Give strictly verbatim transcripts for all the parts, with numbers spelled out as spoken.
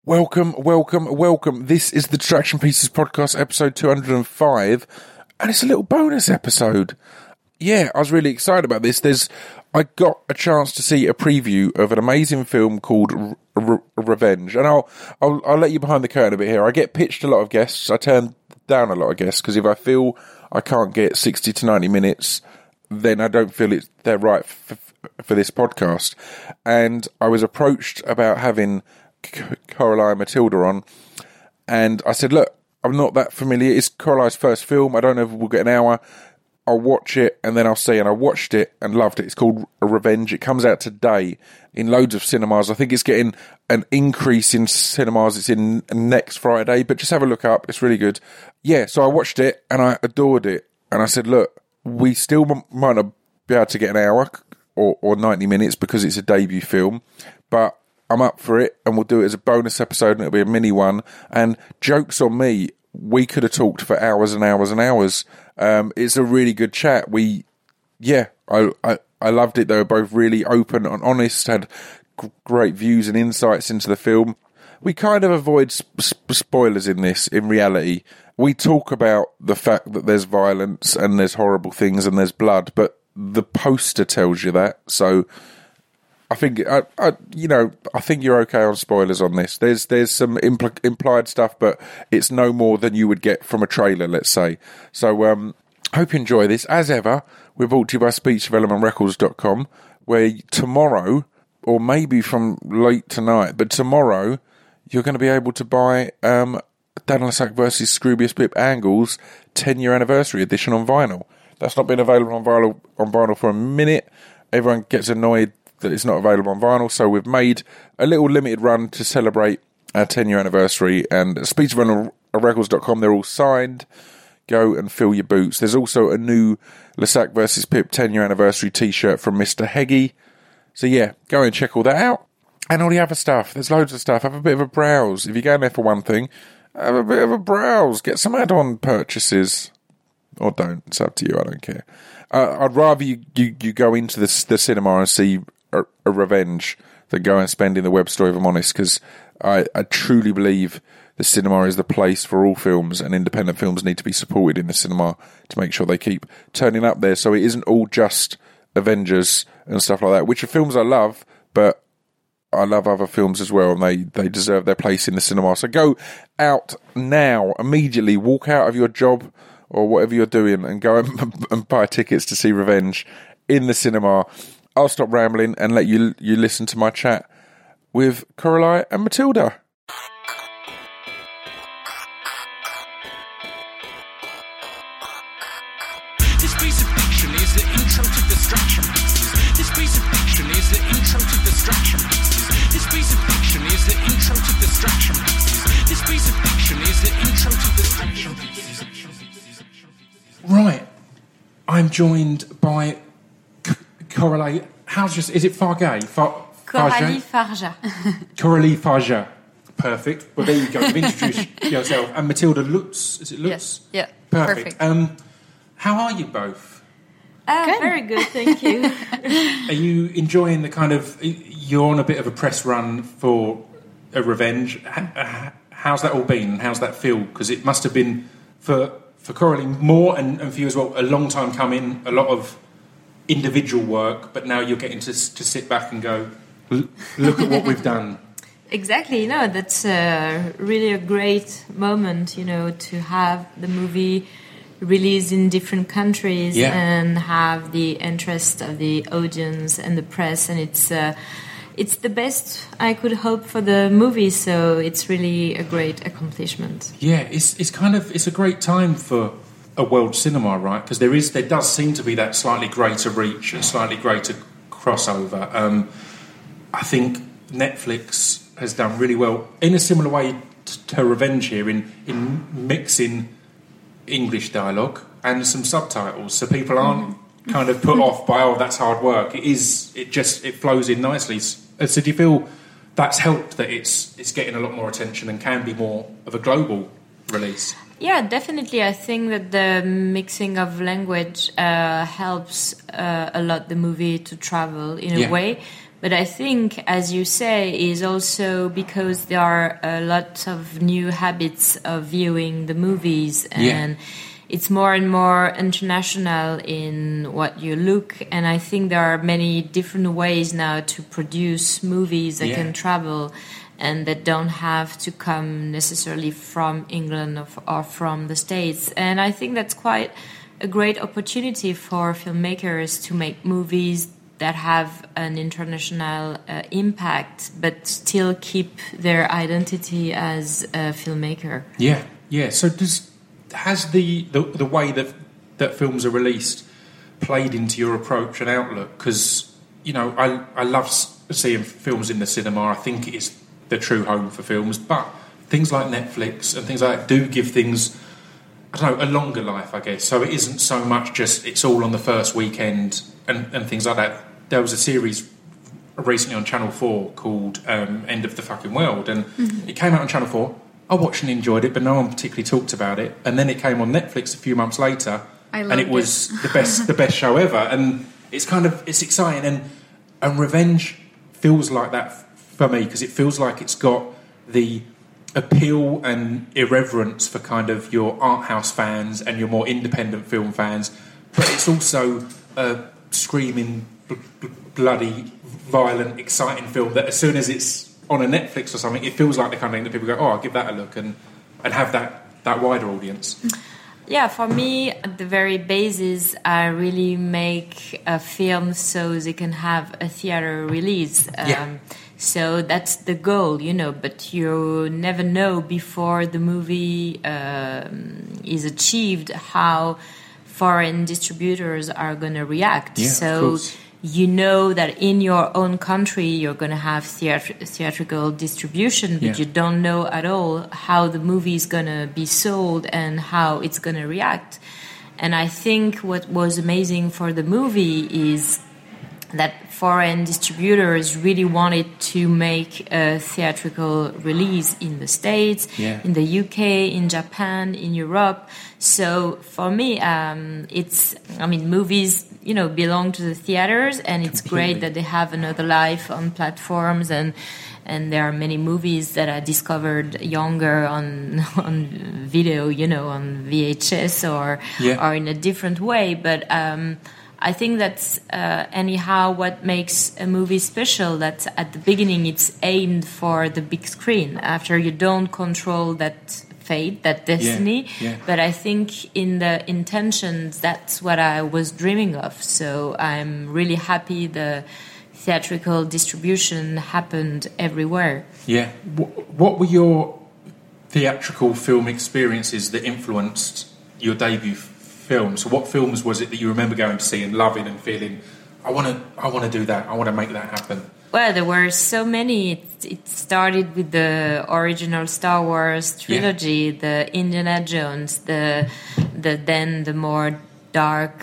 Welcome, welcome, welcome. This is the Distraction Pieces podcast, episode two hundred five, and it's a little bonus episode. Yeah, I was really excited about this. There's, I got a chance to see a preview of an amazing film called R- R- Revenge, and I'll, I'll, I'll let you behind the curtain a bit here. I get pitched a lot of guests. I turn down a lot of guests because if I feel I can't get sixty to ninety minutes, then I don't feel it's they're right for, for this podcast. And I was approached about having Coralie and Matilda on, and I said, look, I'm not that familiar. It's Coralie's first film. I don't know if we'll get an hour. I'll watch it and then I'll see. And I watched it and loved it. It's called Revenge. It comes out today in loads of cinemas. I think it's getting an increase in cinemas. It's in next Friday, but just have a look up. It's really good. Yeah, so I watched it and I adored it. And I said, look, we still might not be able to get an hour or, or ninety minutes because it's a debut film, but I'm up for it, and we'll do it as a bonus episode, and it'll be a mini one. And jokes on me, we could have talked for hours and hours and hours. Um, it's a really good chat. We, yeah, I, I, I loved it. They were both really open and honest, had g- great views and insights into the film. We kind of avoid sp- sp- spoilers in this, in reality. We talk about the fact that there's violence and there's horrible things and there's blood, but the poster tells you that, so I think, I, I, you know, I think you're okay on spoilers on this. There's there's some impl- implied stuff, but it's no more than you would get from a trailer, let's say. So, um, hope you enjoy this. As ever, we're brought to you by speech development records dot com, where tomorrow, or maybe from late tonight, but tomorrow, you're going to be able to buy um, Dan Lessac versus Scroobius Pip Angles ten-year anniversary edition on vinyl. That's not been available on vinyl, on vinyl for a minute. Everyone gets annoyed that it's not available on vinyl, so we've made a little limited run to celebrate our ten-year anniversary, and at speech development records dot com, they're all signed. Go and fill your boots. There's also a new Lessac versus Pip ten-year anniversary t-shirt from Mister Heggie. So yeah, go and check all that out. And all the other stuff. There's loads of stuff. Have a bit of a browse. If you're going there for one thing, have a bit of a browse. Get some add-on purchases. Or don't. It's up to you. I don't care. Uh, I'd rather you, you, you go into the, the cinema and see a, a Revenge than go and spend in the web store, if I'm honest, because I, I truly believe the cinema is the place for all films, and independent films need to be supported in the cinema to make sure they keep turning up there, so it isn't all just Avengers and stuff like that, which are films I love, but I love other films as well, and they, they deserve their place in the cinema. So go out now, immediately, walk out of your job or whatever you're doing and go and, and buy tickets to see Revenge in the cinema. I'll stop rambling and let you you listen to my chat with Coralie and Matilda. This piece of fiction is the intro to Distraction Pieces. This piece of fiction is the intro to Distraction Pieces. This piece of fiction is the intro to Distraction Pieces. This piece of fiction is the intro to Distraction Pieces. Right, I'm joined by Coralie, how's your, is it Fargay? Far, Coralie Farja. Coralie Farja. Perfect. Well, there you go. You've introduced yourself. And Matilda Lutz. Is it Lutz? Yes. Yeah. Perfect. Perfect. Um, how are you both? Uh, Good. very good, thank you. Are you enjoying the kind of... You're on a bit of a press run for a Revenge. How's that all been? How's that feel? Because it must have been, for, for Coralie, more, and, and for you as well, a long time coming, a lot of individual work, but now you're getting to to sit back and go, look at what we've done. Exactly, no, that's uh, really a great moment, you know, to have the movie released in different countries yeah. and have the interest of the audience and the press, and it's uh, it's the best I could hope for the movie, so it's really a great accomplishment. Yeah, it's it's kind of it's a great time for a world cinema, right? Because there is, there does seem to be that slightly greater reach and slightly greater crossover. Um, I think Netflix has done really well in a similar way to, to Revenge here in in mixing English dialogue and some subtitles, so people aren't mm. kind of put off by, oh, that's hard work. It is. It just it flows in nicely. So do you feel that's helped, that it's it's getting a lot more attention and can be more of a global release? Yeah, definitely. I think that the mixing of language uh, helps uh, a lot the movie to travel in a yeah. way. But I think, as you say, is also because there are a lot of new habits of viewing the movies, and Yeah. it's more and more international in what you look. And I think there are many different ways now to produce movies that Yeah. can travel and that don't have to come necessarily from England or, or from the States. And I think that's quite a great opportunity for filmmakers to make movies that have an international uh, impact, but still keep their identity as a filmmaker. Yeah, yeah. So does has the, the, the way that that films are released played into your approach and outlook? Because, you know, I, I love seeing films in the cinema. I think it is the true home for films, but things like Netflix and things like that do give things, I don't know, a longer life, I guess. So it isn't so much just it's all on the first weekend and, and things like that. There was a series recently on Channel four called um, End of the Fucking World, and mm-hmm. it came out on Channel four. I watched and enjoyed it, but no one particularly talked about it. And then it came on Netflix a few months later, I and it was it. the best the best show ever. And it's kind of, it's exciting. And, and Revenge feels like that for me, because it feels like it's got the appeal and irreverence for kind of your art house fans and your more independent film fans, but it's also a screaming, bl- bl- bloody, violent, exciting film that as soon as it's on a Netflix or something, it feels like the kind of thing that people go, oh, I'll give that a look, and, and have that, that wider audience. Yeah, for me, at the very basis, I really make a film so they can have a theater release. Um, yeah. So that's the goal, you know, but you never know before the movie um, is achieved how foreign distributors are going to react. Yeah, so of course. You know that in your own country you're going to have theatr- theatrical distribution, but Yeah. you don't know at all how the movie is going to be sold and how it's going to react. And I think what was amazing for the movie is that foreign distributors really wanted to make a theatrical release in the States, yeah. in the U K, in Japan, in Europe. So for me, um, it's, I mean, movies, you know, belong to the theaters, and it's Completely. great that they have another life on platforms, and and there are many movies that I discovered younger on on video, you know, on V H S or Yeah. or in a different way, but um I think that's uh, anyhow what makes a movie special, that at the beginning it's aimed for the big screen. After, you don't control that fate, that destiny, Yeah, yeah. but I think in the intentions, that's what I was dreaming of. So I'm really happy the theatrical distribution happened everywhere. Yeah. What, what were your theatrical film experiences that influenced your debut film? So what films was it that you remember going to see and loving and feeling, I want to I want to do that, I want to make that happen? Well, there were so many. It, it started with the original Star Wars trilogy, yeah. the Indiana Jones, the the then the more dark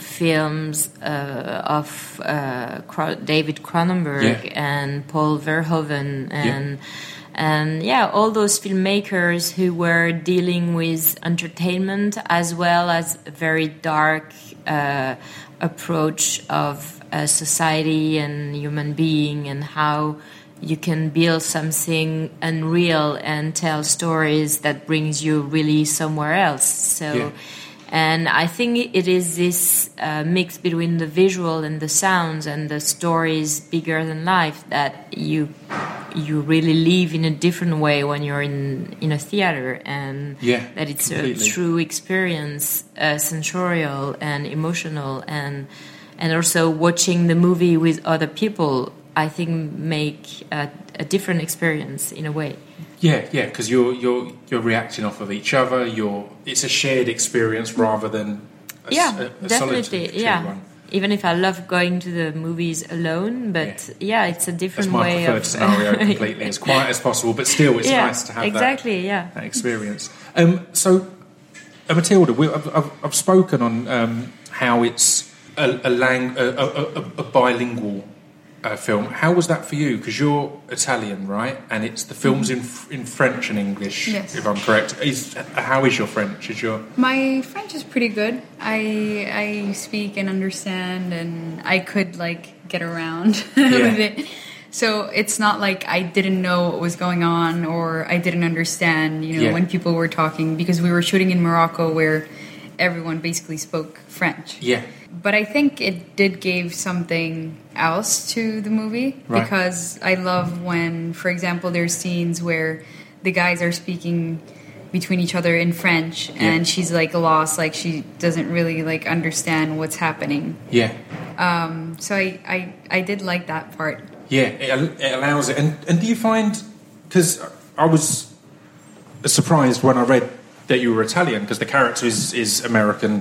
films uh, of uh, David Cronenberg yeah. and Paul Verhoeven and. Yeah. And yeah, all those filmmakers who were dealing with entertainment as well as a very dark uh, approach of uh, society and human being, and how you can build something unreal and tell stories that brings you really somewhere else. So. Yeah. And I think it is this uh, mix between the visual and the sounds and the stories bigger than life that you you really live in a different way when you're in, in a theater, and yeah, that it's completely. a true experience, uh, sensorial and emotional, and and also watching the movie with other people, I think make a, a different experience in a way. Yeah, yeah, because you're you're you're reacting off of each other. You're it's a shared experience rather than a, yeah, a, a definitely. solitary Yeah, one. Even if I love going to the movies alone, but yeah, yeah it's a different That's my way preferred of scenario completely, as quiet as possible. But still, it's yeah, nice to have exactly, that, yeah. that experience. Um, so, uh, Matilda, we, I've, I've, I've spoken on um, how it's a, a, lang- a, a, a, a bilingual. Uh, film. How was that for you? Because you're Italian, right? And it's the film's in in French and English, yes. if I'm correct. Is how is your French? Is your My French is pretty good. I I speak and understand, and I could like get around Yeah. with it. So it's not like I didn't know what was going on or I didn't understand, you know, Yeah. when people were talking, because we were shooting in Morocco where everyone basically spoke French. Yeah. But I think it did give something else to the movie, Right. because I love when, for example, there's scenes where the guys are speaking between each other in French, Yeah. and she's like lost, like she doesn't really like understand what's happening. Yeah. So I, I, I did like that part. Yeah, it, al- it allows it. And, and do you find, because I was surprised when I read that you were Italian, because the character is, is American.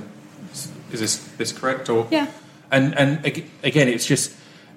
Is this this correct? Or Yeah. And and ag- again, it's just,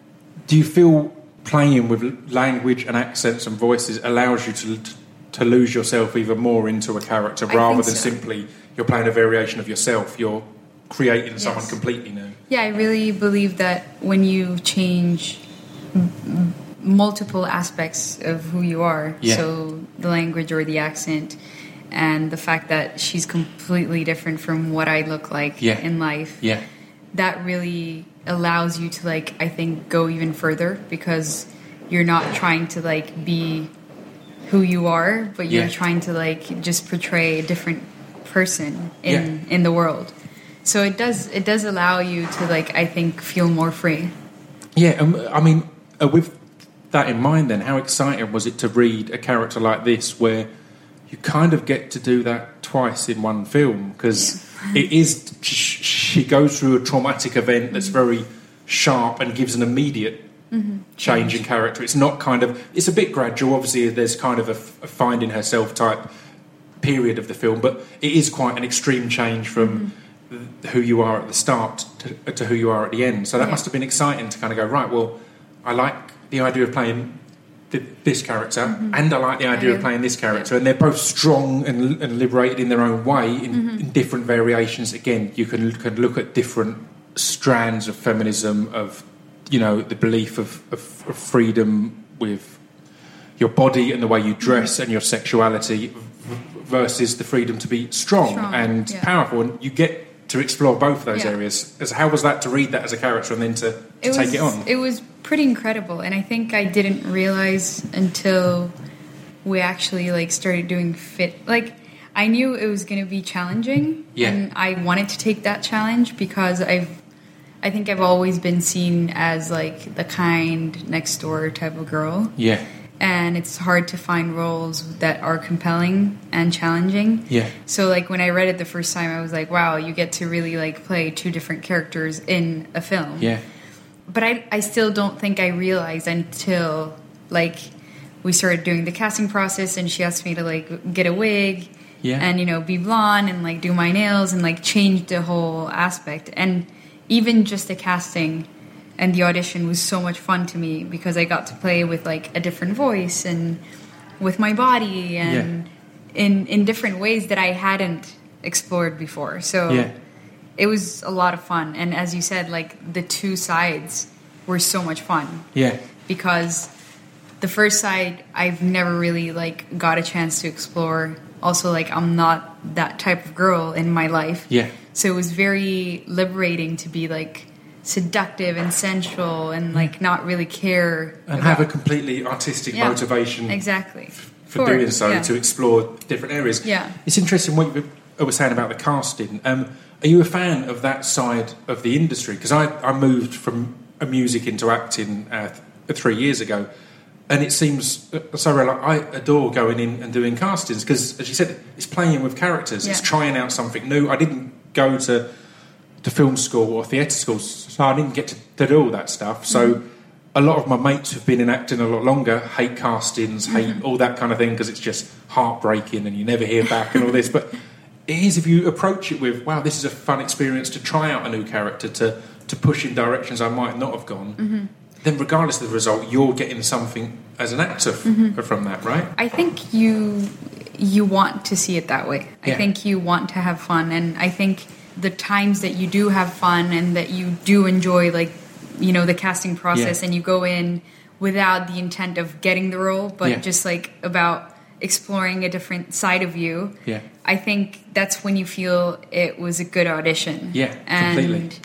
do you feel playing with language and accents and voices allows you to to lose yourself even more into a character I rather think than so. simply you're playing a variation of yourself? You're creating someone Yes. completely new. Yeah, I really believe that when you change m- m- multiple aspects of who you are, Yeah. so the language or the accent, and the fact that she's completely different from what I look like Yeah. in life, Yeah. that really allows you to, like, I think, go even further, because you're not trying to, like, be who you are, but you're Yeah. trying to, like, just portray a different person in Yeah. in the world. So it does it does allow you to, like, I think, feel more free. Yeah, um, I mean, uh, with that in mind, then, how exciting was it to read a character like this, where you kind of get to do that twice in one film? Because it is, sh- she goes through a traumatic event that's very sharp and gives an immediate change in character. It's not kind of, it's a bit gradual. Obviously, there's kind of a, f- a finding herself type period of the film, but it is quite an extreme change from who you are at the start to, to who you are at the end. So that Yeah. must have been exciting to kind of go, right, well, I like the idea of playing th- this character, and I like the idea Yeah. of playing this character, and they're both strong and, and liberated in their own way, in, in different variations. Again, you can, can look at different strands of feminism, of, you know, the belief of, of, of freedom with your body and the way you dress and your sexuality v- versus the freedom to be strong, Strong, and yeah. powerful. And you get to explore both of those Yeah. areas. As how was that to read that as a character and then to, to take was, it on? It was pretty incredible, and I think I didn't realize until we actually, like, started doing fit. Like, I knew it was going to be challenging, Yeah. and I wanted to take that challenge because I've, I think I've always been seen as, like, the kind next door type of girl, yeah, and it's hard to find roles that are compelling and challenging. yeah, So, like, when I read it the first time, I was like, wow, you get to really, like, play two different characters in a film. yeah, But I, I still don't think I realized until, like, we started doing the casting process, and she asked me to, like, get a wig Yeah. and, you know, be blonde and, like, do my nails and, like, change the whole aspect. And even just the casting and the audition was so much fun to me because I got to play with, like, a different voice and with my body and in, in different ways that I hadn't explored before. So yeah, it was a lot of fun. And as you said, like, the two sides were so much fun yeah, because the first side I've never really, like, got a chance to explore. Also, like, I'm not that type of girl in my life. yeah, So it was very liberating to be, like, seductive and sensual and, like, not really care and about- have a completely artistic Yeah, motivation exactly for doing so, yeah. to explore different areas. Yeah. It's interesting what you were saying about the casting. Um, are you a fan of that side of the industry? Because I, I moved from uh, music into acting uh, th- three years ago, and it seems uh, so real. I adore going in and doing castings because, as you said, it's playing with characters. It's Yeah. trying out something new. I didn't go to to film school or theatre school, so I didn't get to, to do all that stuff. So Mm-hmm. a lot of my mates who've been in acting a lot longer hate castings, hate Mm-hmm. all that kind of thing because it's just heartbreaking and you never hear back and all this. But it is if you approach it with, wow, this is a fun experience to try out a new character, to, to push in directions I might not have gone, Mm-hmm. then regardless of the result, you're getting something as an actor f- Mm-hmm. from that, right? I think you you want to see it that way. Yeah. I think you want to have fun, and I think the times that you do have fun and that you do enjoy, like, you know, the casting process, Yeah. and you go in without the intent of getting the role, but Yeah. just, like, about exploring a different side of you. Yeah. I think that's when you feel it was a good audition. Yeah, and completely.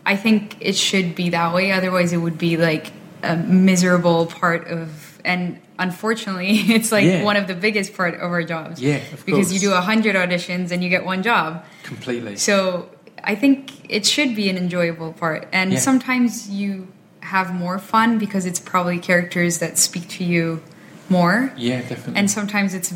I think it should be that way. Otherwise, it would be like a miserable part of, and unfortunately, it's like Yeah. one of the biggest part of our jobs. Yeah, of because course. you do a hundred auditions and you get one job. Completely. So I think it should be an enjoyable part, and Yeah. sometimes you have more fun because it's probably characters that speak to you more. Yeah, definitely. And sometimes it's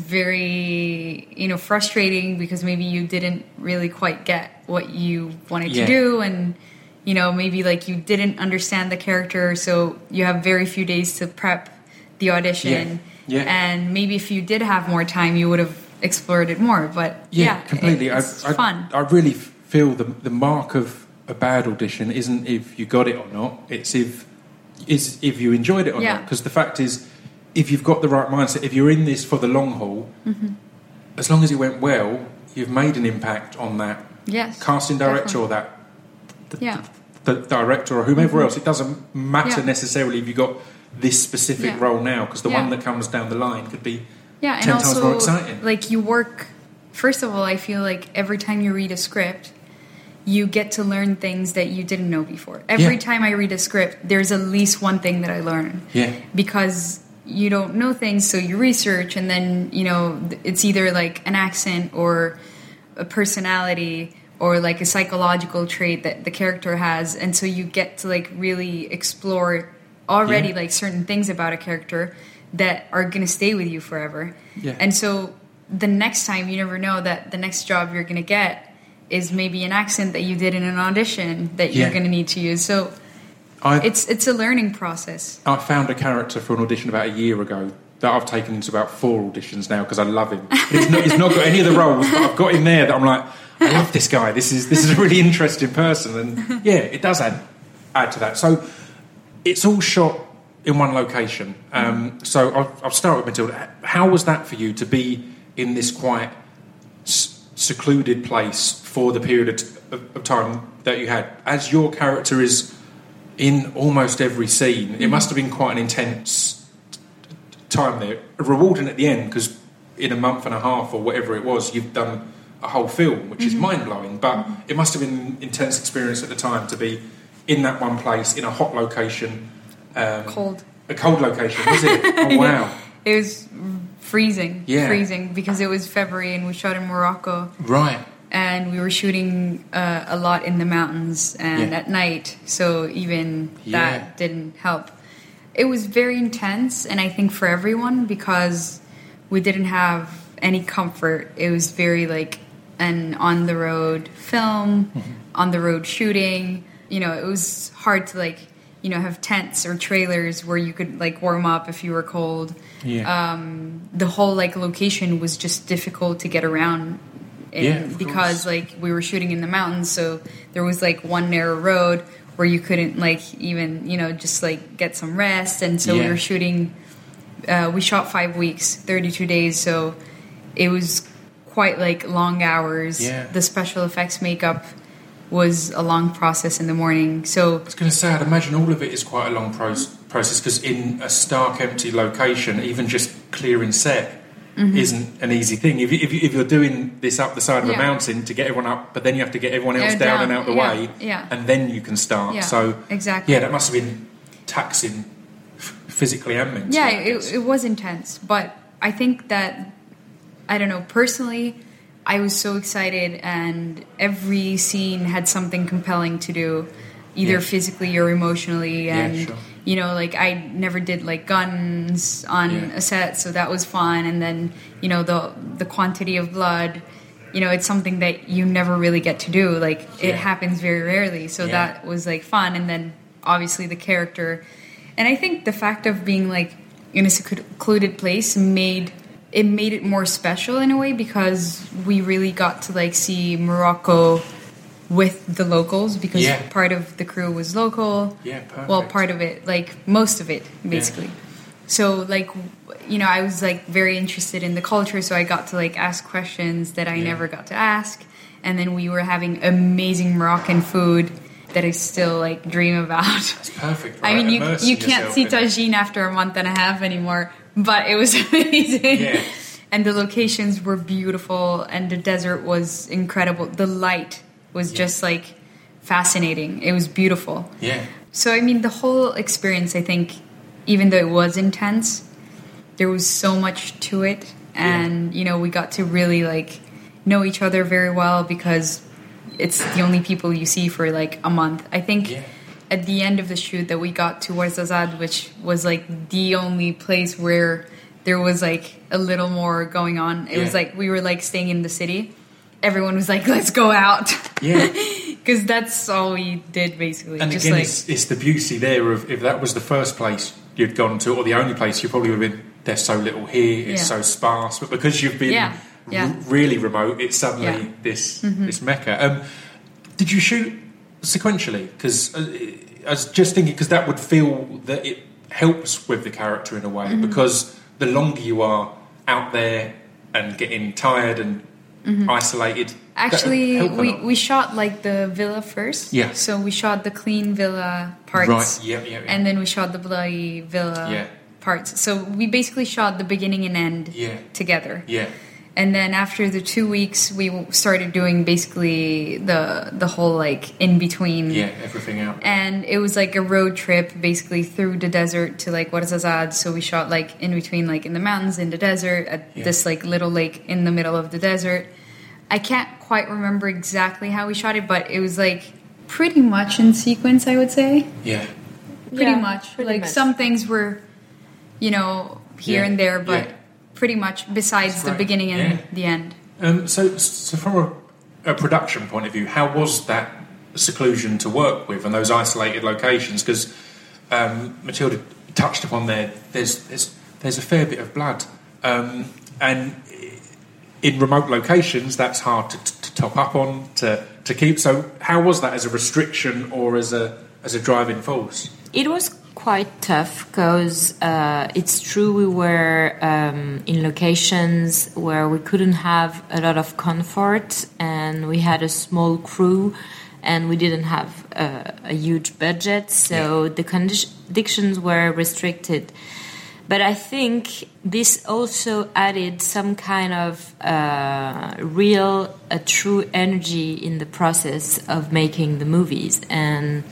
very, you know, frustrating because maybe you didn't really quite get what you wanted Yeah. to do, and you know, maybe like you didn't understand the character, so you have very few days to prep the audition. Yeah. Yeah. And maybe if you did have more time, you would have explored it more. But Yeah, yeah, completely. it- it's I, I, fun. I really f- feel the the mark of a bad audition isn't if you got it or not. It's if is if you enjoyed it or Yeah. not. Because the fact is, if you've got the right mindset, if you're in this for the long haul, Mm-hmm. as long as it went well, you've made an impact on that Yes, casting director definitely. or that the, Yeah. the director or whomever else. It doesn't matter Yeah. necessarily if you got this specific Yeah. role now, because the Yeah. one that comes down the line could be Yeah, and ten times also more exciting. like you work. First of all, I feel like every time you read a script, you get to learn things that you didn't know before. Every Yeah. time I read a script, there's at least one thing that I learn. Yeah. Because you don't know things, so you research, and then you know it's either like an accent or a personality or like a psychological trait that the character has, and so you get to like really explore already Yeah. like certain things about a character that are going to stay with you forever. Yeah. And so the next time, you never know that the next job you're going to get is maybe an accent that you did in an audition that you're Yeah. going to need to use. So I, it's it's a learning process. I found a character for an audition about a year ago that I've taken into about four auditions now because I love him. He's not, he's not got any of the roles, but I've got him there that I'm like, I love this guy. This is this is a really interesting person, and yeah, it does add add to that. So it's all shot in one location. Um, so I'll, I'll start with Matilda. How was that for you to be in this quite s- secluded place for the period of, t- of, of time that you had? As your character is in almost every scene, it must have been quite an intense t- t- time there. Rewarding at the end, because in a month and a half or whatever it was, you've done a whole film, which is mind-blowing. But it must have been an intense experience at the time to be in that one place, in a hot location. Um, Cold. A cold location, was it? Oh, wow. It was freezing, Yeah. freezing, because it was February and we shot in Morocco, Right. and we were shooting uh, a lot in the mountains and Yeah. at night, so even Yeah. that didn't help. It was very intense, and I think for everyone, because we didn't have any comfort. It was very like an on the road film, Mm-hmm. on the road shooting. You know, it was hard to like, you know, have tents or trailers where you could like warm up if you were cold. Yeah. Um, the whole like location was just difficult to get around in, Yeah, of because course. like we were shooting in the mountains, so there was like one narrow road where you couldn't like even, you know, just like get some rest, and so we Yeah. were shooting uh, we shot five weeks, thirty-two days, so it was quite like long hours. Yeah. The special effects makeup was a long process in the morning, so I was going to say, I'd imagine all of it is quite a long pros- process because in a stark, empty location, even just clearing set Mm-hmm. isn't an easy thing. If, you, if, you, if you're doing this up the side of a Yeah. mountain to get everyone up, but then you have to get everyone else Yeah, down, down, and out the yeah, way, yeah. and then you can start. Yeah, so exactly. yeah, that must have been taxing f- physically and mentally. yeah, I guess. it, it was intense, but I think that, I don't know, personally, I was so excited, and every scene had something compelling to do, either Yeah. physically or emotionally. Yeah, And sure. you know, like I never did like guns on Yeah. a set, so that was fun. And then, you know, the the quantity of blood, you know, it's something that you never really get to do. Like Yeah. it happens very rarely, so Yeah. that was like fun. And then obviously the character, and I think the fact of being like in a secluded place made it made it more special in a way, because we really got to like see Morocco with the locals, because Yeah. part of the crew was local. Yeah, perfect. Well, part of it, like most of it, basically. So, like, you know, I was like very interested in the culture, so I got to like ask questions that I Yeah. never got to ask. And then we were having amazing Moroccan food that I still like dream about. It's perfect. I right? mean, you Immersing you can't yourself see in it. tagine after a month and a half anymore, but it was amazing. Yeah. And the locations were beautiful, and the desert was incredible. The light was Yeah. just like fascinating. It was beautiful. Yeah. So, I mean, the whole experience, I think, even though it was intense, there was so much to it. And, yeah. you know, we got to really, like, know each other very well because it's the only people you see for, like, a month. I think yeah. at the end of the shoot that we got to Ouarzazate, which was, like, the only place where there was, like, a little more going on. It yeah. was, like, we were, like, staying in the city. Everyone was like, let's go out. Yeah. Because that's all we did, basically. And Just again, like, it's, it's the beauty there of if that was the first place you'd gone to, or the only place you probably would have been, there's so little here, it's Yeah. so sparse. But because you've been Yeah. Yeah. r- really remote, it's suddenly Yeah. this Mhm. this mecca. Um, did you shoot sequentially? Because uh, I was just thinking, because that would feel that it helps with the character in a way, Mhm. because the longer you are out there and getting tired and Mhm. isolated. Actually, that would help a we, lot. we shot like the villa first. Yeah. So we shot the clean villa parts. Right, yeah, yeah, yeah. And then we shot the bloody villa Yeah. parts. So we basically shot the beginning and end Yeah. together. Yeah. And then after the two weeks, we w- started doing basically the the whole like in between. Yeah, everything out. And it was like a road trip basically through the desert to like Ouarzazate. So we shot like in between, like in the mountains, in the desert, at Yeah. this like little lake in the middle of the desert. I can't quite remember exactly how we shot it, but it was like pretty much in sequence, I would say. Yeah. Pretty Yeah, much. pretty like much. some things were, you know, here Yeah, and there, but yeah. pretty much besides That's the right, beginning and yeah. the end. Um, so, so from a, a production point of view, how was that seclusion to work with and those isolated locations? Because um, Matilda touched upon there, there's, there's there's a fair bit of blood, um, and in remote locations, that's hard to, to top up on to, to keep. So, how was that as a restriction or as a as a driving force? It was quite tough because uh, it's true we were um, in locations where we couldn't have a lot of comfort, and we had a small crew, and we didn't have a, a huge budget, so Yeah. the condi- conditions were restricted. But I think this also added some kind of uh, real, a true energy in the process of making the movies. And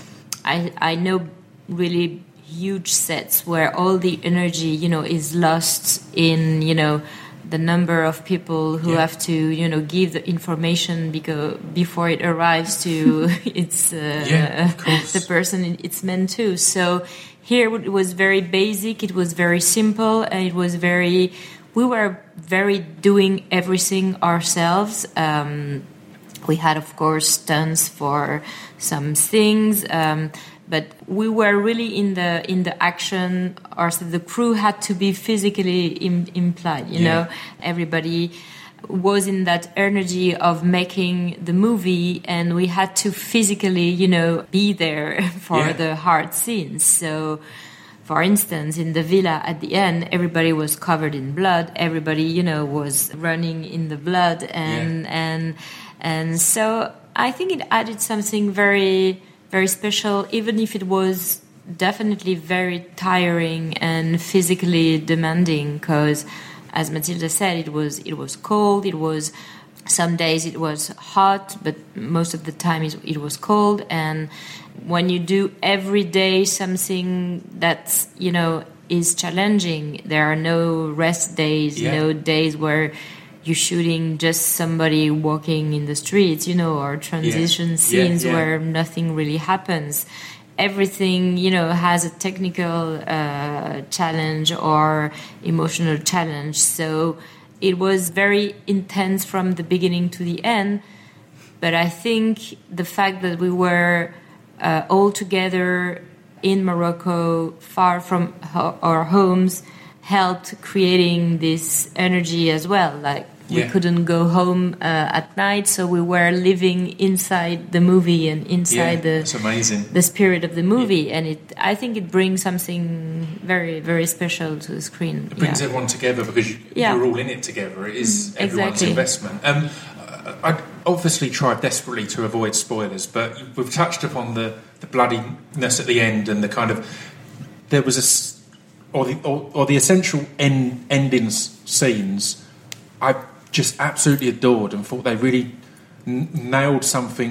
I, I know really huge sets where all the energy, you know, is lost in, you know, the number of people who Yeah. have to, you know, give the information because before it arrives to its uh, Yeah, of course. the person it's meant to. So here it was very basic, it was very simple, and it was very. We were very doing everything ourselves. Um, we had, of course, stunts for some things. Um, But we were really in the in the action. Or so the crew had to be physically im- implied. You Yeah. know, everybody was in that energy of making the movie, and we had to physically, you know, be there for Yeah. the hard scenes. So, for instance, in the villa at the end, everybody was covered in blood. Everybody, you know, was running in the blood, and Yeah. and and so I think it added something very. very special, even if it was definitely very tiring and physically demanding. Because, as Matilda said, it was it was cold. It was some days it was hot, but most of the time it, it was cold. And when you do every day something that's, you know, is challenging, there are no rest days, Yeah. no days where you're shooting just somebody walking in the streets, you know, or transition Yeah. scenes Yeah, yeah. where nothing really happens. Everything, you know, has a technical uh, challenge or emotional challenge. So it was very intense from the beginning to the end. But I think the fact that we were uh, all together in Morocco, far from ho- our homes, helped creating this energy as well. Like we Yeah. couldn't go home uh, at night, so we were living inside the movie and inside Yeah, the that's amazing. the spirit of the movie. And it, I think it brings something very, very special to the screen. It brings Yeah. everyone together because you, Yeah. you're all in it together. It is Mm, everyone's exactly. investment. Um, I I obviously tried desperately to avoid spoilers, but we've touched upon the, the bloodiness at the end and the kind of there was a s- or the or, or the essential end ending s- scenes. I just absolutely adored and thought they really n- nailed something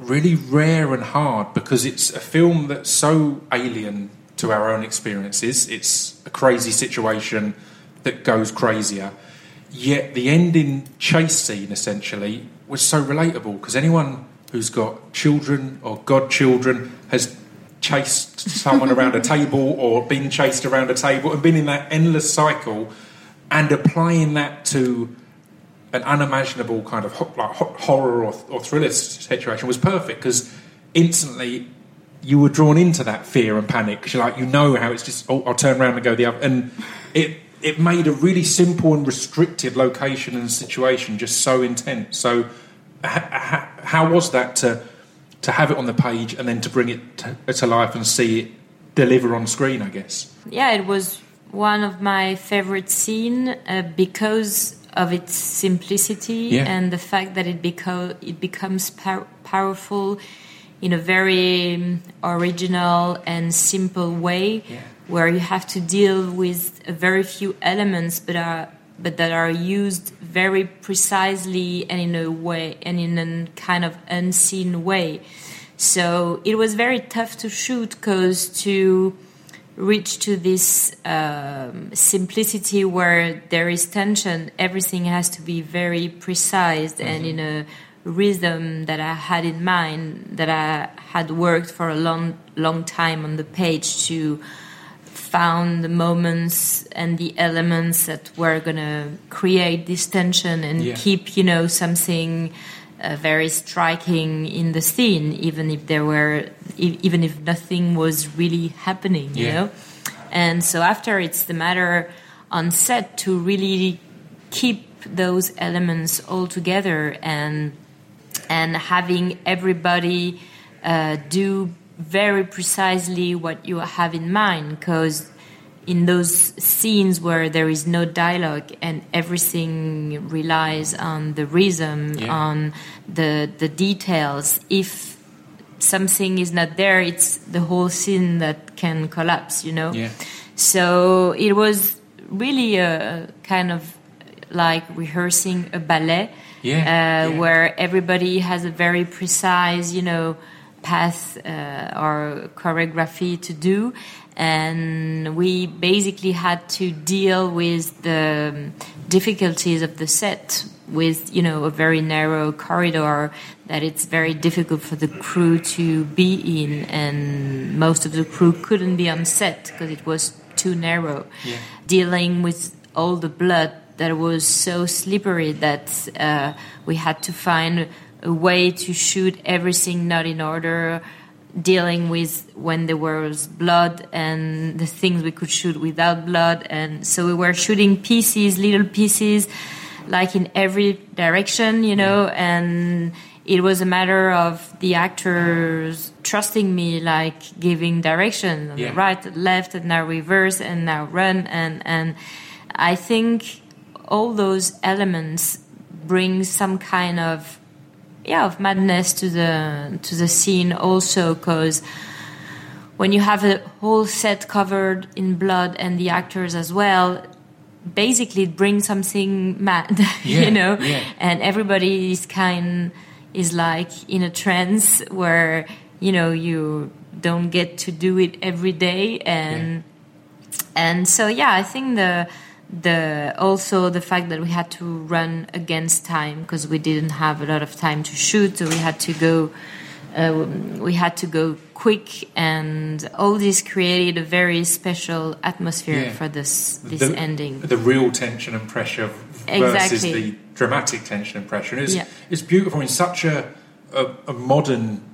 really rare and hard because it's a film that's so alien to our own experiences. It's a crazy situation that goes crazier. Yet the ending chase scene, essentially, was so relatable because anyone who's got children or godchildren has chased someone around a table or been chased around a table and been in that endless cycle, and applying that to an unimaginable kind of ho- like ho- horror or, or thriller situation was perfect because instantly you were drawn into that fear and panic because you're like, you know how it's just, oh, I'll turn around and go the other. And it it made a really simple and restricted location and situation just so intense. So ha- ha- how was that to to have it on the page and then to bring it to, to life and see it deliver on screen, I guess? Yeah, it was one of my favorite scenes uh, because of its simplicity yeah. and the fact that it, beco- it becomes par- powerful in a very original and simple way, yeah. where you have to deal with a very few elements but are but that are used very precisely and in a way and in a kind of unseen way. So it was very tough to shoot because to reach to this um, simplicity where there is tension, everything has to be very precise mm-hmm. and in a rhythm that I had in mind, that I had worked for a long, long time on the page to found the moments and the elements that were going to create this tension and yeah. keep, you know, something uh, very striking in the scene, even if there were, e- even if nothing was really happening, you yeah. know. And so after, it's the matter on set to really keep those elements all together and and having everybody uh, do very precisely what you have in mind, because in those scenes where there is no dialogue and everything relies on the rhythm, yeah. on the the details, if something is not there, it's the whole scene that can collapse, you know? Yeah. So it was really a kind of like rehearsing a ballet, yeah. Uh, yeah. where everybody has a very precise, you know, path uh, or choreography to do. And we basically had to deal with the difficulties of the set with, you know, a very narrow corridor that it's very difficult for the crew to be in, and most of the crew couldn't be on set because it was too narrow. Yeah. Dealing with all the blood that was so slippery that uh, we had to find a way to shoot everything not in order, dealing with when there was blood and the things we could shoot without blood. And so we were shooting pieces, little pieces, like in every direction, you know, and it was a matter of the actors trusting me, like giving direction on yeah. the right, the left, and now reverse, and now run. And, and I think all those elements bring some kind of yeah of madness to the to the scene also, because when you have a whole set covered in blood and the actors as well, basically it brings something mad, yeah, you know, yeah. and everybody is kind is like in a trance where, you know, you don't get to do it every day, and yeah. and so yeah, I think the the also the fact that we had to run against time because we didn't have a lot of time to shoot, so we had to go uh, we had to go quick, and all this created a very special atmosphere yeah. for this this the, ending. The real tension and pressure versus exactly. the dramatic tension and pressure. And it's yeah. it's beautiful in such a a, a modern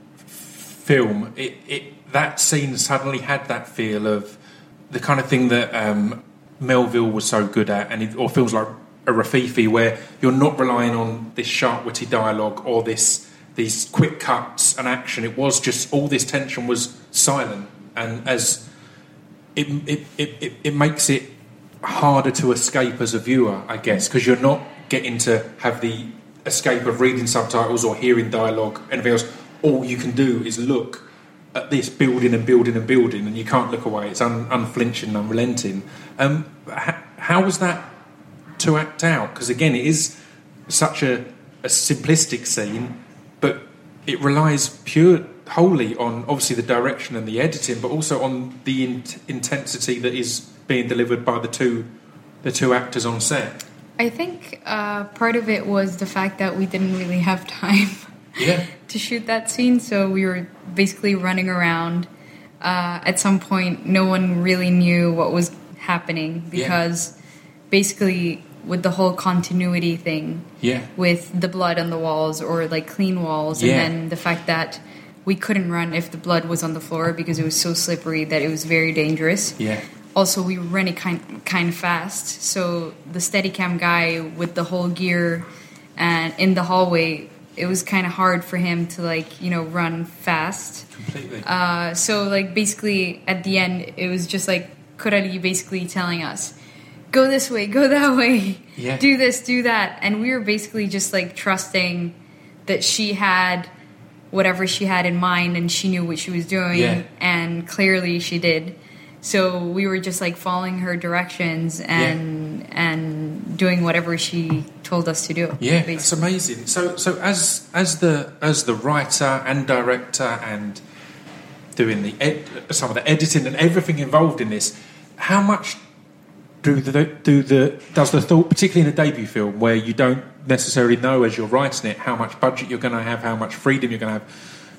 film. It, it that scene suddenly had that feel of the kind of thing that um, Melville was so good at, and it or feels like a Rafifi, where you're not relying on this sharp-witted dialogue or this these quick cuts and action. It was just all this tension was silent, and as it it it, it, it makes it harder to escape as a viewer, I guess, because you're not getting to have the escape of reading subtitles or hearing dialogue, anything else. All you can do is look at this building and building and building, and you can't look away. It's un, unflinching, unrelenting. Um, how, how was that to act out? Because again, it is such a, a simplistic scene, but it relies pure wholly on obviously the direction and the editing, but also on the in- intensity that is being delivered by the two the two actors on set. I think uh, part of it was the fact that we didn't really have time Yeah. to shoot that scene, so we were basically running around. Uh, at some point, no one really knew what was happening because yeah. basically with the whole continuity thing, yeah. with the blood on the walls or like clean walls, yeah. and then the fact that we couldn't run if the blood was on the floor because it was so slippery that it was very dangerous. Yeah. Also, we were running kind kind of fast, so the Steadicam guy with the whole gear and in the hallway, it was kind of hard for him to like you know run fast. Completely. Uh, so like basically at the end, it was just like Coralie basically telling us, "Go this way, go that way, yeah. do this, do that," and we were basically just like trusting that she had whatever she had in mind and she knew what she was doing, yeah. and clearly she did. So we were just like following her directions and yeah. and doing whatever she told us to do. Yeah, basically. That's amazing. So so as as the as the writer and director and doing the ed, some of the editing and everything involved in this, how much do the do the does the thought, particularly in a debut film where you don't necessarily know as you're writing it how much budget you're going to have, how much freedom you're going to have,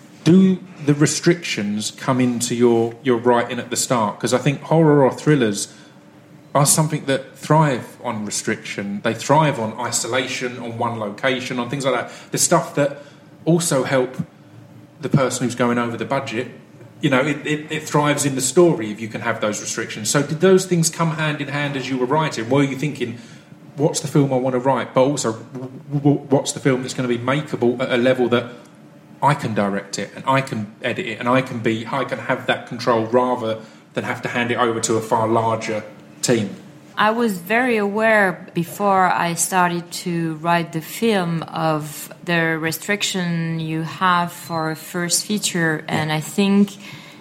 do the restrictions come into your, your writing at the start? Because I think horror or thrillers are something that thrive on restriction. They thrive on isolation, on one location, on things like that. The stuff that also help the person who's going over the budget, you know, it, it, it thrives in the story if you can have those restrictions. So did those things come hand in hand as you were writing? Were you thinking, what's the film I want to write, but also what's the film that's going to be makeable at a level that I can direct it and I can edit it and I can be I can have that control rather than have to hand it over to a far larger team? I was very aware before I started to write the film of the restriction you have for a first feature, and I think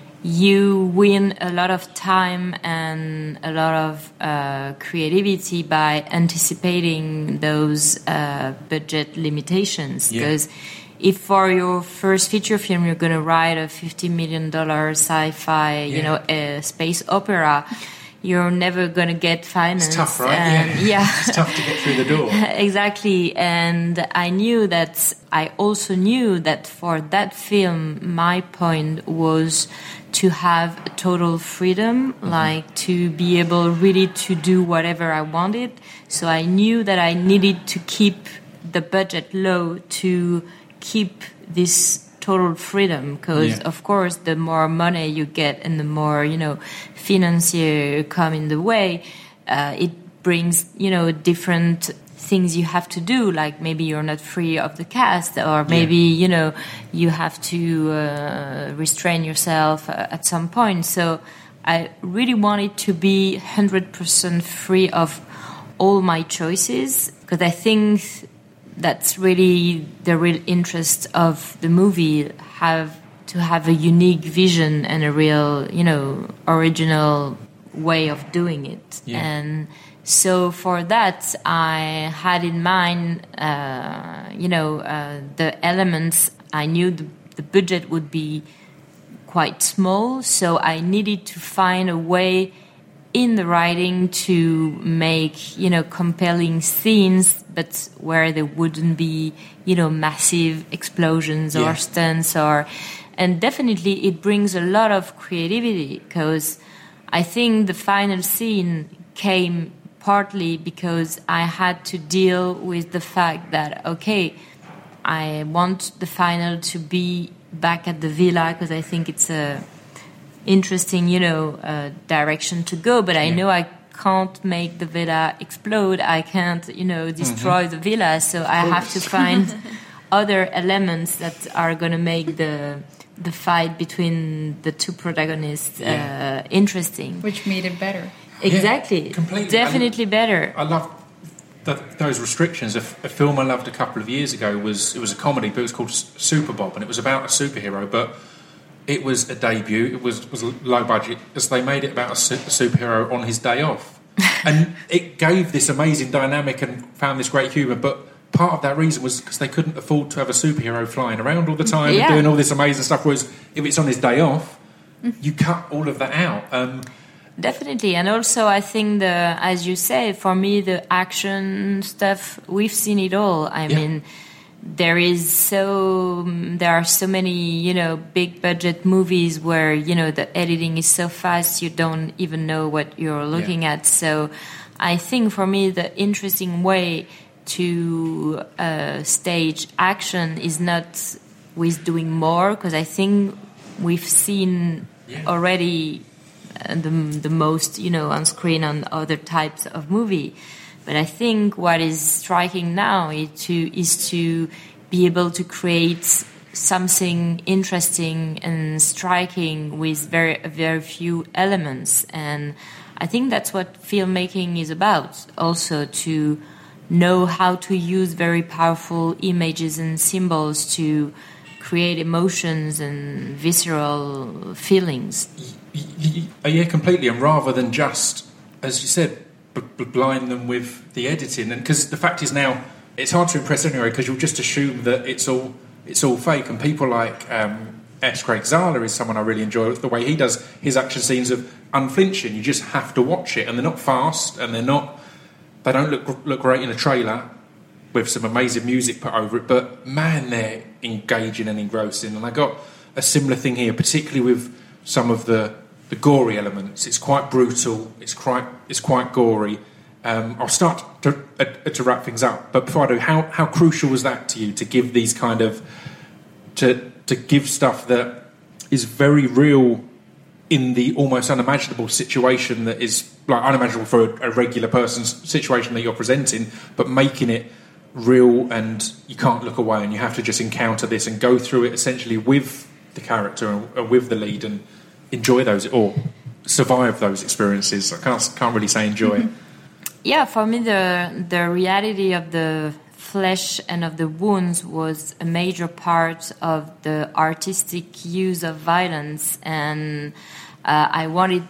you win a lot of time and a lot of uh, creativity by anticipating those uh, budget limitations. Because yeah. if for your first feature film you're going to write a fifty million dollars sci-fi, yeah. you know, a space opera, you're never going to get finance. It's tough, right? And, yeah. yeah. It's tough to get through the door. Exactly. And I knew that, I also knew that for that film, my point was to have total freedom, mm-hmm. like to be able really to do whatever I wanted. So I knew that I needed to keep the budget low to keep this total freedom, because yeah. of course the more money you get and the more, you know, financier come in the way, uh, it brings, you know, different things you have to do, like maybe you're not free of the cast, or maybe yeah. you know, you have to uh, restrain yourself uh, at some point. So I really wanted to be one hundred percent free of all my choices, because I think that's really the real interest of the movie, have to have a unique vision and a real, you know, original way of doing it. Yeah. And so for that, I had in mind, uh, you know, uh, the elements. I knew the, the budget would be quite small, so I needed to find a way in the writing to make, you know, compelling scenes, but where there wouldn't be, you know, massive explosions yeah. or stunts, or, and definitely it brings a lot of creativity, because I think the final scene came partly because I had to deal with the fact that, okay, I want the final to be back at the villa, because I think it's a interesting, you know, uh, direction to go, but I yeah. know I can't make the villa explode. I can't, you know, destroy mm-hmm. the villa. So I have to find other elements that are going to make the the fight between the two protagonists yeah. uh, interesting. Which made it better. Exactly. Yeah, completely. Definitely and better. I love the, those restrictions. A, a film I loved a couple of years ago was, it was a comedy, but it was called Super Bob, and it was about a superhero, but it was a debut. It was was low budget, as they made it about a, su- a superhero on his day off, and it gave this amazing dynamic and found this great humour. But part of that reason was because they couldn't afford to have a superhero flying around all the time Yeah. and doing all this amazing stuff. Whereas if it's on his day off, you cut all of that out. Um, Definitely, and also I think the, as you say, for me the action stuff, we've seen it all. I Yeah. mean, there is so there are so many, you know, big budget movies where, you know, the editing is so fast you don't even know what you're looking Yeah. at. So I think for me the interesting way to uh, stage action is not with doing more, because I think we've seen Yeah. already uh, the, the most, you know, on screen on other types of movie. But I think what is striking now is to is to be able to create something interesting and striking with very very few elements, and I think that's what filmmaking is about. Also to know how to use very powerful images and symbols to create emotions and visceral feelings. y- y- y- yeah, completely. And rather than just, as you said, b- b- blind them with the editing, and because the fact is now it's hard to impress anyway, because you'll just assume that it's all it's all fake. And people like um, S. Craig Zahler is someone I really enjoy. The way he does his action scenes of unflinching, you just have to watch it, and they're not fast, and they're not they don't look look great in a trailer with some amazing music put over it. But man, they're engaging and engrossing. And I got a similar thing here, particularly with some of the the gory elements. It's quite brutal. It's quite it's quite gory. Um, I'll start to, uh, to wrap things up, but before I do, how, how crucial was that to you to give these kind of to to give stuff that is very real in the almost unimaginable situation that is like unimaginable for a, a regular person's situation that you're presenting, but making it real, and you can't look away, and you have to just encounter this and go through it essentially with the character and, and with the lead and enjoy those or survive those experiences. I can't can't really say enjoy. Mm-hmm. Yeah, for me, the the reality of the flesh and of the wounds was a major part of the artistic use of violence, and uh, I wanted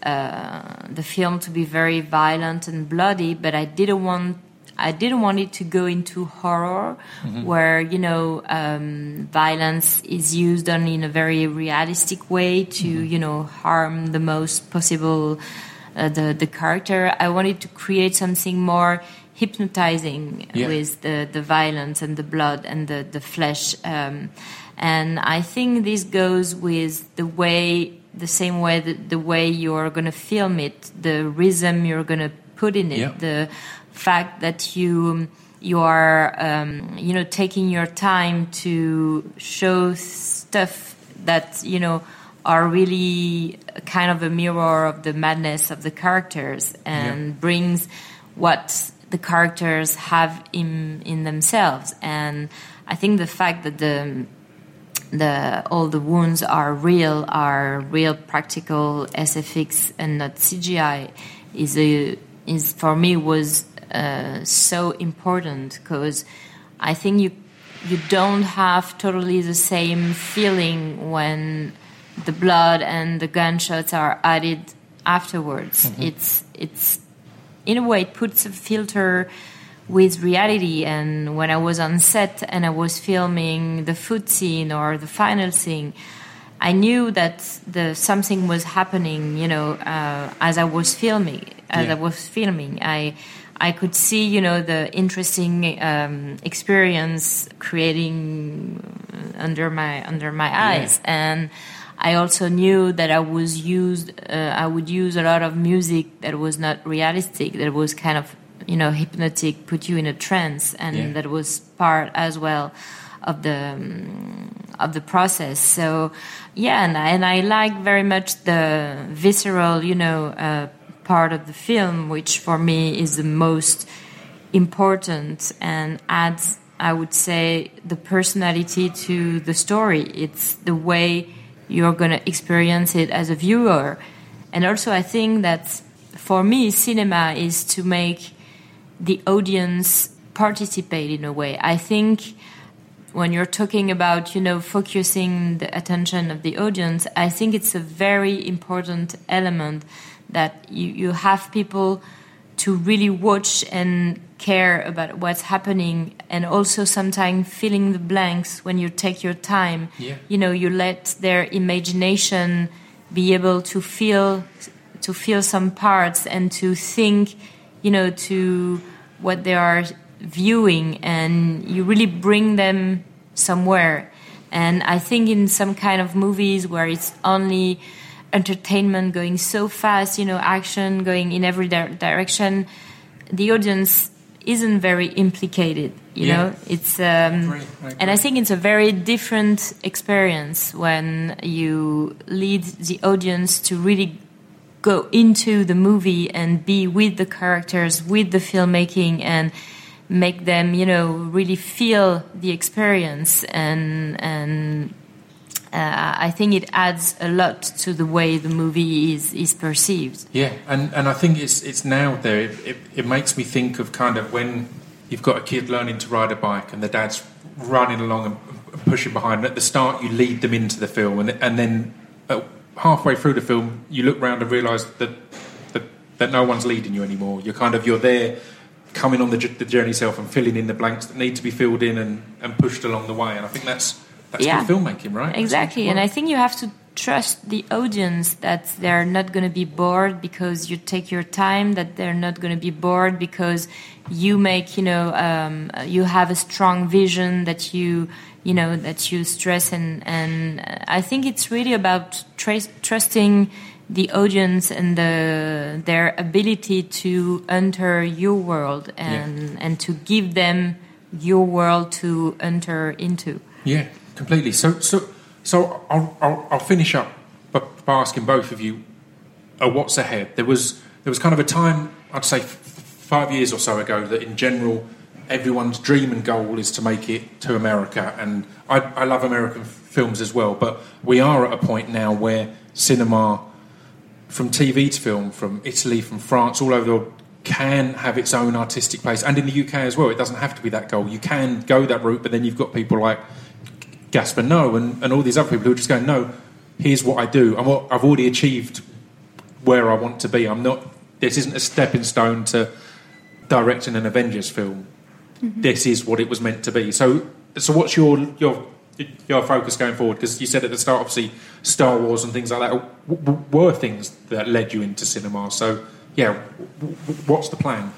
uh, the film to be very violent and bloody, but I didn't want I didn't want it to go into horror, mm-hmm. where, you know, um, violence is used only in a very realistic way to, mm-hmm. you know, harm the most possible. Uh, the the character. I wanted to create something more hypnotizing yeah. with the, the violence and the blood and the the flesh, um, and I think this goes with the way, the same way that the way you're going to film it, the rhythm you're going to put in it, yeah. the fact that you you are um, you know taking your time to show stuff that, you know, are really kind of a mirror of the madness of the characters, and yeah. brings what the characters have in in themselves. And I think the fact that the the all the wounds are real, are real practical S F X and not C G I, is a is for me was uh, so important, because I think you you don't have totally the same feeling when the blood and the gunshots are added afterwards. Mm-hmm. It's it's in a way it puts a filter with reality. And when I was on set and I was filming the food scene or the final scene, I knew that the something was happening. You know, uh, as I was filming, as yeah. I was filming, I. I could see, you know, the interesting um, experience creating under my under my eyes, yeah. and I also knew that I was used. Uh, I would use a lot of music that was not realistic, that was kind of, you know, hypnotic, put you in a trance, and yeah. that was part as well of the um, of the process. So, yeah, and I, and I like very much the visceral, you know, uh, part of the film, which for me is the most important and adds, I would say, the personality to the story. It's the way you're going to experience it as a viewer. And also I think that for me, cinema is to make the audience participate in a way. I think when you're talking about, you know, focusing the attention of the audience, I think it's a very important element that you, you have people to really watch and care about what's happening, and also sometimes filling the blanks when you take your time. Yeah. You know, you let their imagination be able to feel to feel some parts and to think, you know, to what they are viewing, and you really bring them somewhere. And I think in some kind of movies where it's only entertainment going so fast, you know, action going in every di- direction, the audience isn't very implicated, you Yeah. know. It's um, I agree, I agree. and I think it's a very different experience when you lead the audience to really go into the movie and be with the characters, with the filmmaking, and make them, you know, really feel the experience. And and uh, I think it adds a lot to the way the movie is is perceived. Yeah, and, and I think it's it's now there. It, it, it makes me think of kind of when you've got a kid learning to ride a bike and the dad's running along and pushing behind. At the start, you lead them into the film, and and then uh, halfway through the film, you look round and realise that, that that no one's leading you anymore. You're kind of you're there, coming on the, the journey yourself and filling in the blanks that need to be filled in and, and pushed along the way. And I think that's that's Yeah. good filmmaking, right? Exactly, That's- and I think you have to trust the audience that they're not going to be bored because you take your time, that they're not going to be bored because you make, you know, um, you have a strong vision that you, you know, that you stress, and and I think it's really about tra- trusting the audience and the, their ability to enter your world and Yeah. and to give them your world to enter into. Yeah, completely. So, so, so I'll, I'll, I'll finish up by, by asking both of you, uh, what's ahead? There was there was kind of a time, I'd say, f- five years or so ago, that in general, everyone's dream and goal is to make it to America, and I, I love American f- films as well. But we are at a point now where cinema, from T V to film, from Italy, from France, all over the world, can have its own artistic place, and in the U K as well. It doesn't have to be that goal. You can go that route, but then you've got people like Gaspar Noé and, and all these other people who are just going, no, here's what I do. I'm, I've already achieved where I want to be. I'm not. This isn't a stepping stone to directing an Avengers film. Mm-hmm. This is what it was meant to be. So, so what's your your your focus going forward? Because you said at the start, obviously, Star Wars and things like that w- w- were things that led you into cinema. So, yeah, w- w- what's the plan?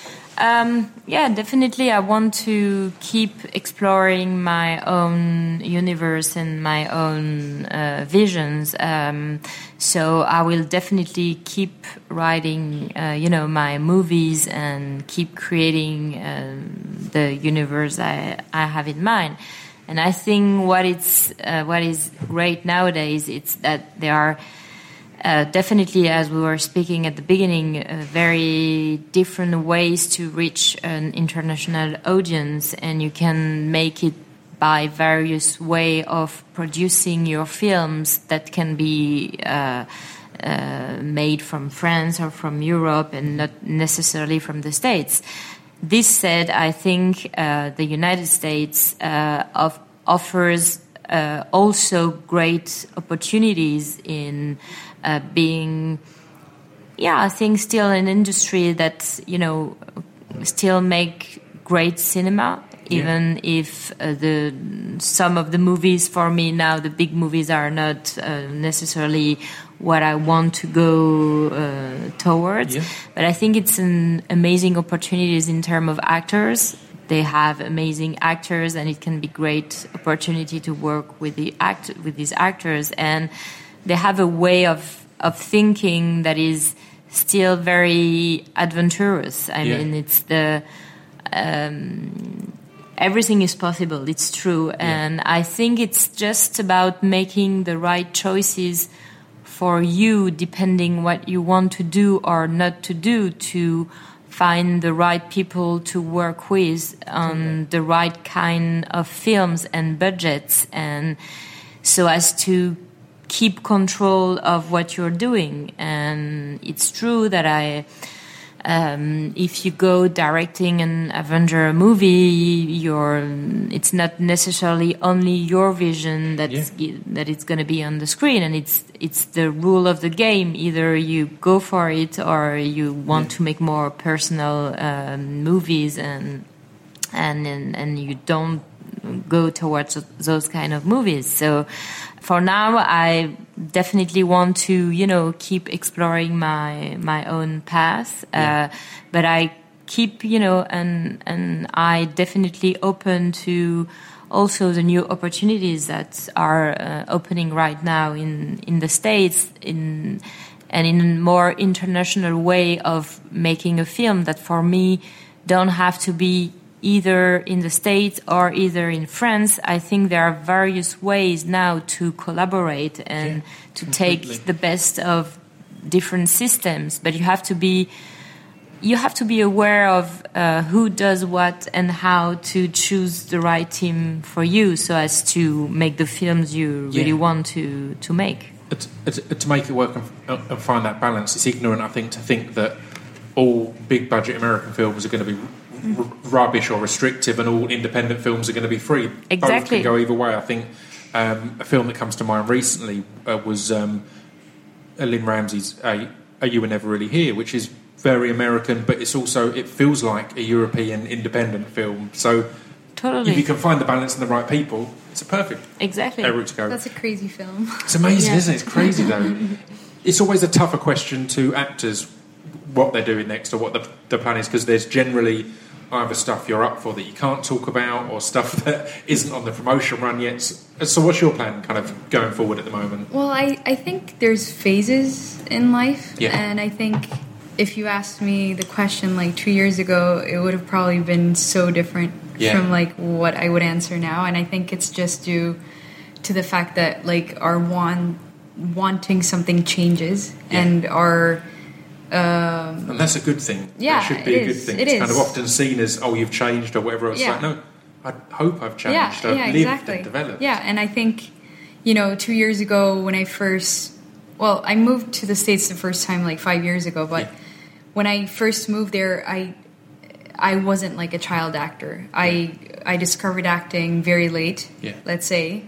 Um, yeah, definitely. I want to keep exploring my own universe and my own uh, visions. Um, so I will definitely keep writing, uh, you know, my movies and keep creating um, the universe I, I have in mind. And I think what it's uh, what is great nowadays, it's that there are. Uh, definitely, as we were speaking at the beginning, uh, very different ways to reach an international audience, and you can make it by various way of producing your films that can be uh, uh, made from France or from Europe and not necessarily from the States. This said, I think uh, the United States uh, of, offers uh, also great opportunities in Uh, being, yeah, I think still an industry that, you know, still make great cinema, even yeah. if uh, the some of the movies for me now, the big movies are not uh, necessarily what I want to go uh, towards. Yeah. But I think it's an amazing opportunities in terms of actors. They have amazing actors, and it can be great opportunity to work with the act with these actors, and they have a way of, of thinking that is still very adventurous. I yeah. mean, it's the um, everything is possible. It's true, yeah. and I think it's just about making the right choices for you, depending what you want to do or not to do, to find the right people to work with on okay. the right kind of films and budgets, and so as to keep control of what you're doing. And it's true that I Um, if you go directing an Avenger movie, you're, it's not necessarily only your vision that's, Yeah. that it's going to be on the screen, and it's it's the rule of the game. Either you go for it, or you want Yeah. to make more personal um, movies, and and and and you don't go towards those kind of movies. So for now, I definitely want to, you know, keep exploring my my own path. Yeah. Uh, but I keep, you know, and and I definitely open to also the new opportunities that are uh, opening right now in in the States, in and in a more international way of making a film that for me don't have to be either in the States or either in France. I think there are various ways now to collaborate and Yeah, to completely. take the best of different systems, but you have to be you have to be aware of uh, who does what and how to choose the right team for you, so as to make the films you really Yeah. want to to make. It's, it's, to make it work and, and find that balance, it's ignorant, I think, to think that all big budget American films are going to be r- r- rubbish or restrictive, and all independent films are going to be free. Both Exactly. can go either way. I think um, a film that comes to mind recently uh, was um, Lynn Ramsey's uh, "Are You Were Never Really Here," which is very American, but it's also, it feels like a European independent film. So Totally. if you can find the balance and the right people, it's a perfect Exactly. uh, route to go. That's a crazy film. It's amazing, Yeah. isn't it? It's crazy, though. It's always a tougher question to actors, what they're doing next or what the, the plan is, because there's generally either stuff you're up for that you can't talk about, or stuff that isn't on the promotion run yet. So, so what's your plan kind of going forward at the moment? Well, I, I think there's phases in life. Yeah. And I think if you asked me the question like two years ago, it would have probably been so different Yeah. from like what I would answer now. And I think it's just due to the fact that like our want, wanting something changes, Yeah. and our And that's a good thing. Yeah, It should be it a good is. thing. It it's kind is. of often seen as, oh, you've changed or whatever. It's Yeah. like, no, I hope I've changed. yeah, I've yeah, lived exactly. and developed. Yeah, and I think, you know, two years ago when I first, well, I moved to the States the first time like five years ago, but Yeah. when I first moved there, I I wasn't like a child actor. I I discovered acting very late, Yeah. let's say,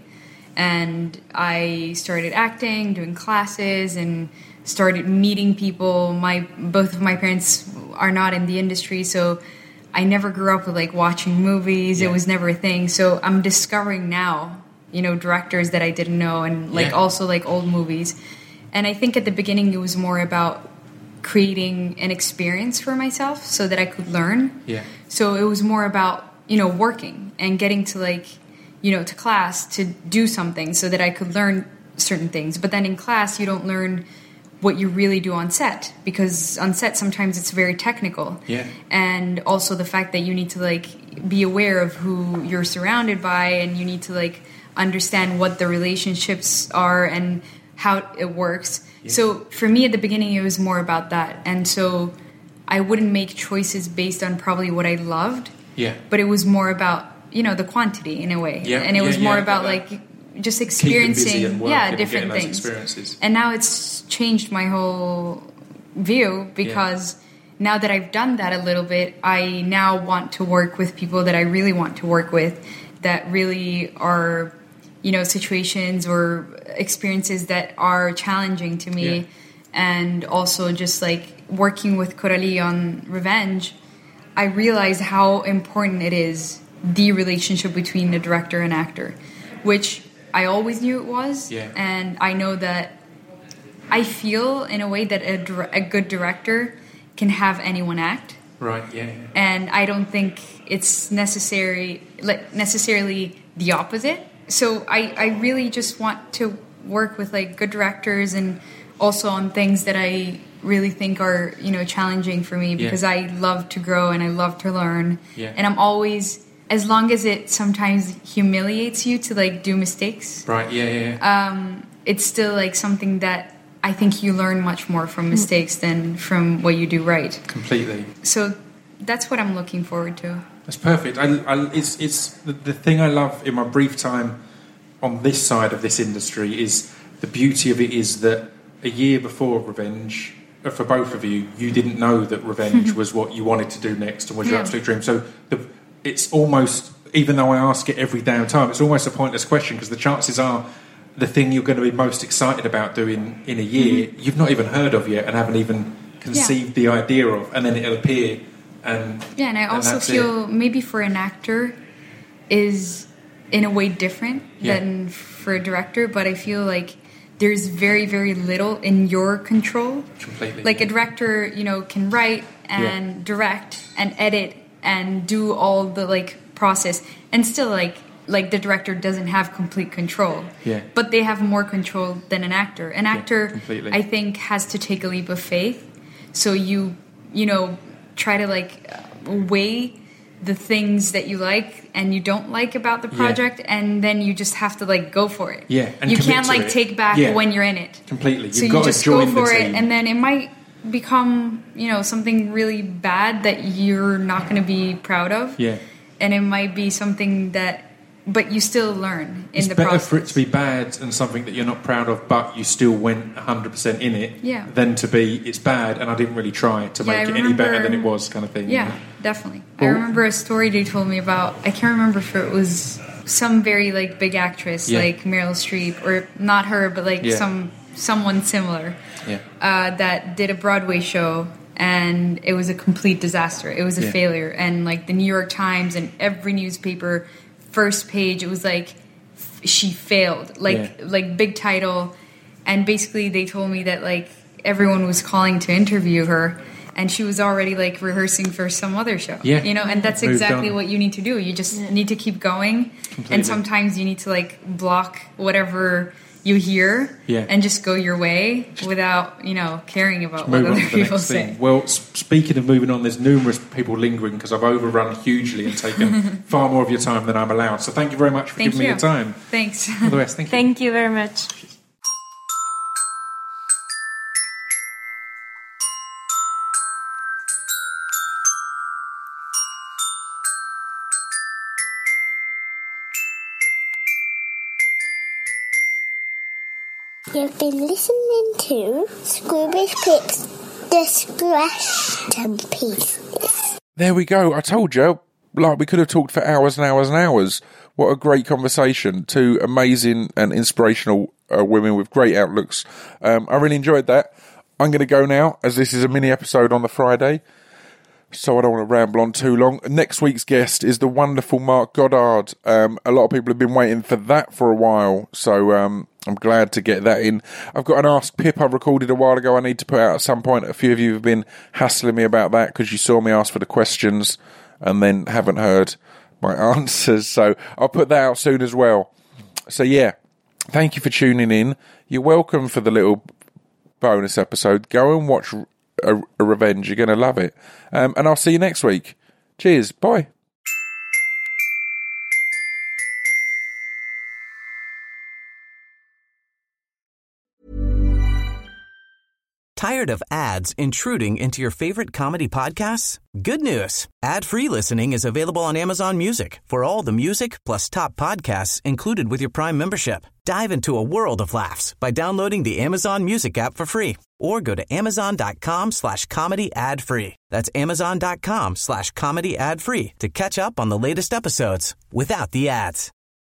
and I started acting, doing classes, and started meeting people. My both of my parents are not in the industry, so I never grew up with like watching movies. Yeah. It was never a thing. So I'm discovering now, you know, directors that I didn't know, and like Yeah. also like old movies. And I think at the beginning it was more about creating an experience for myself so that I could learn. Yeah. So it was more about, you know, working and getting to like, you know, to class to do something so that I could learn certain things. But then in class, you don't learn what you really do on set, because on set sometimes it's very technical. Yeah. And also the fact that you need to like be aware of who you're surrounded by, and you need to like understand what the relationships are and how it works. Yeah. So for me at the beginning, it was more about that. And so I wouldn't make choices based on probably what I loved, Yeah. but it was more about, you know, the quantity in a way. Yeah, And it was yeah, more yeah, about yeah. like just Keeping experiencing busy and working yeah, and different getting those things. experiences. And now it's changed my whole view, because now that I've done that a little bit, I now want to work with people that I really want to work with, that really are, you know, situations or experiences that are challenging to me. Yeah. And also just like working with Coralie on Revenge, I realized how important it is, the relationship between the director and actor, which I always knew it was. Yeah. And I know that I feel in a way that a, dir- a good director can have anyone act. Right, yeah. yeah. And I don't think it's necessary, like necessarily the opposite. So I, I really just want to work with like good directors, and also on things that I really think are, you know, challenging for me, because Yeah. I love to grow and I love to learn. Yeah. And I'm always, as long as it sometimes humiliates you to like do mistakes, Right, yeah, yeah. yeah. it's still like something that I think you learn much more from mistakes than from what you do right. Completely. So that's what I'm looking forward to. That's perfect. I, I, it's it's the, the thing I love in my brief time on this side of this industry is the beauty of it is that a year before Revenge, uh, for both of you, you didn't know that revenge was what you wanted to do next and was your Yeah. absolute dream. So the, it's almost, even though I ask it every damn time, it's almost a pointless question because the chances are the thing you're going to be most excited about doing in a year, mm-hmm. you've not even heard of yet and haven't even conceived yeah. the idea of, and then it'll appear. And yeah, and I and also feel it. maybe for an actor is in a way different yeah. than for a director, but I feel like there's very, very little in your control. Completely. Like yeah. a director, you know, can write and yeah. direct and edit and do all the like process, and still like like the director doesn't have complete control. Yeah. But they have more control than an actor. An actor, yeah, I think, has to take a leap of faith. So you, you know, try to like weigh the things that you like and you don't like about the project, yeah. and then you just have to like go for it. Yeah, and you can't like it. take back yeah. when you're in it. Completely. You've so got you just to join go for the it, team. and then it might become, you know, something really bad that you're not going to be proud of. Yeah. And it might be something that, but you still learn in it's the better process. for it to be bad and something that you're not proud of, but you still went one hundred percent in it, yeah. than to be, it's bad and I didn't really try to yeah, make I it remember, any better than it was kind of thing. Yeah, you know? definitely. Well, I remember a story they told me about, I can't remember if it was some very like big actress, yeah. like Meryl Streep, or not her, but like yeah. some someone similar, yeah. uh, that did a Broadway show, and it was a complete disaster. It was a yeah. failure, and like the New York Times and every newspaper, first page, it was like f- she failed, like yeah. like big title, and basically they told me that like everyone was calling to interview her, and she was already like rehearsing for some other show. Yeah. You know, and that's Moved exactly on. what you need to do. You just Yeah. need to keep going, Completely. and sometimes you need to like block whatever you hear, yeah. and just go your way without, you know, caring about Move what on other to the people next say. thing. Well, s- speaking of moving on, there's numerous people lingering because I've overrun hugely and taken far more of your time than I'm allowed. So thank you very much for Thank giving you. me your time. Thanks. All the best. Thank you. Thank you very much. You've been listening to Scroobius Pip's Discretion Pieces. There we go. I told you, like, we could have talked for hours and hours and hours. What a great conversation. Two amazing and inspirational uh, women with great outlooks. Um, I really enjoyed that. I'm going to go now, as this is a mini episode on the Friday, so I don't want to ramble on too long. Next week's guest is the wonderful Mark Goddard. Um, a lot of people have been waiting for that for a while, so um, I'm glad to get that in. I've got an Ask Pip I recorded a while ago I need to put out at some point. A few of you have been hassling me about that because you saw me ask for the questions and then haven't heard my answers, so I'll put that out soon as well. So yeah, thank you for tuning in. You're welcome for the little bonus episode. Go and watch a, a Revenge. You're going to love it. Um, and I'll see you next week. Cheers. Bye. Tired of ads intruding into your favorite comedy podcasts? Good news. Ad-free listening is available on Amazon Music for all the music plus top podcasts included with your Prime membership. Dive into a world of laughs by downloading the Amazon Music app for free or go to amazon.com slash comedy ad free. That's amazon.com slash comedy ad free to catch up on the latest episodes without the ads.